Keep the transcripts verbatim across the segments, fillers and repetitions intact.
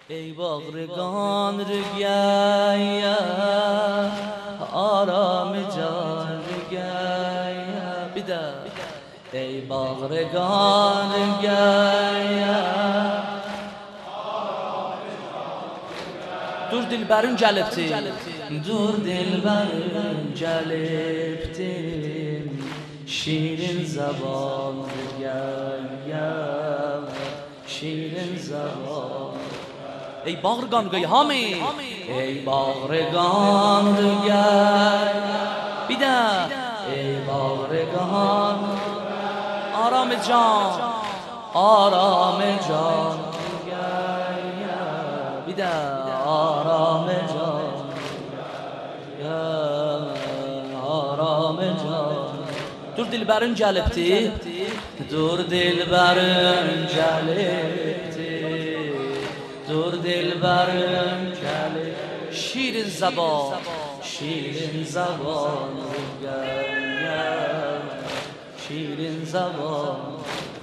ای باغرگان رگایا آرام جان رگایا بیدا ای باغرگان رگایا دور دلبرون جلبتی دور دلبرون جلبتی شیرین زبان رگایا شیرین زبان ای باغرگان گوی هامی ای باغرگان رگایا بیدا ای باغرگان آرام جان آرام جان بیدا آرام جان آرام جان دور دلبرون جلبتی دور دلبرون جلبتی دور دلبرون جلبتی شیرین زبان شیرین زبان شیرین زبان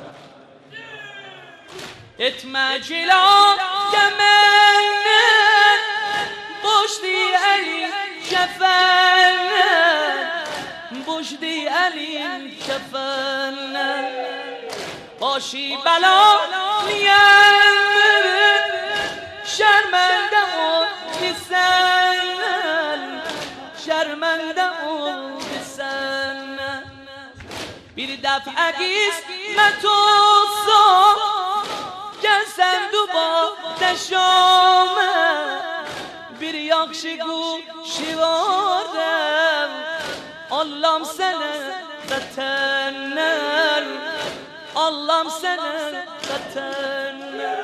اتمجلا كمنا بوشدي علي شفنا بوشدي علي شفنا باشي بلا نيام شرمنده و بسنن شرمنده و بسنن bir دفعه قسمتوسا gelsen duba neşame bir yakşı guşi varem Allah'ım sene zatenler Allah'ım sene zatenler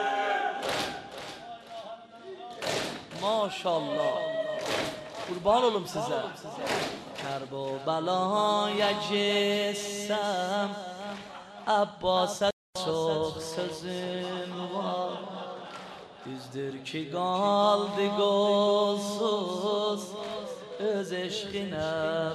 Maşallah kurban olum size Kerb o belaya cessem Abbas'a çok sözüm var Düzdür ki kaldı golsuz Öz eşkine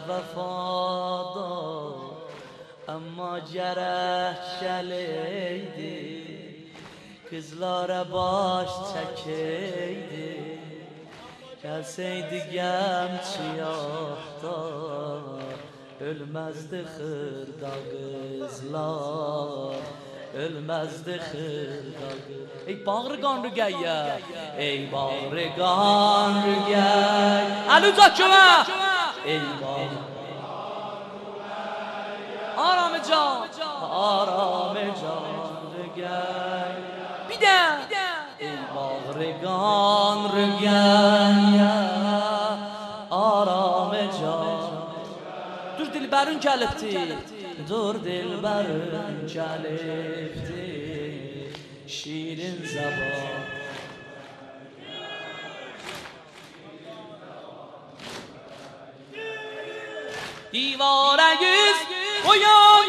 vefada Ama gerekçeliydi Kızlara baş çekeydi Gelseydi gemçiyahta Ölmezdi hırda kızlar Ölmezdi hırda kızlar Ey bağırgan rügeyye Ey bağırgan rügeyye Ali uzat şuna Ey bağırgan Aram can Aram can rügeyye Bir de Ey bağırgan rügeyye Aram can Dur dilberun gelipti Dur dilberun gelipti Şirin zaman Divara yüz koyan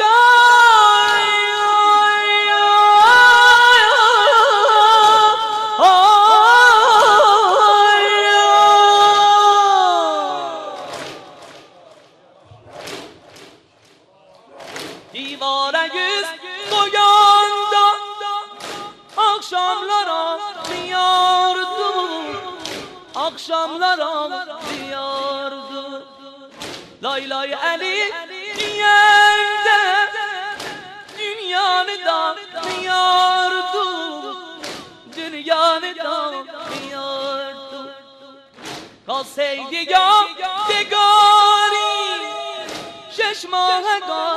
Divara yüz koyanda Akşamlara diyardı Akşamlara diyardı Lay lay Ali diyardı Dünyanı da diyardı Dünyanı da diyardı Kalsaydı ya degari شش ماه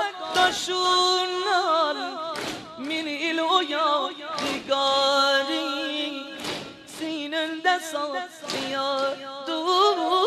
داشونال من ایلویا نگاری سینن دسا بیار دو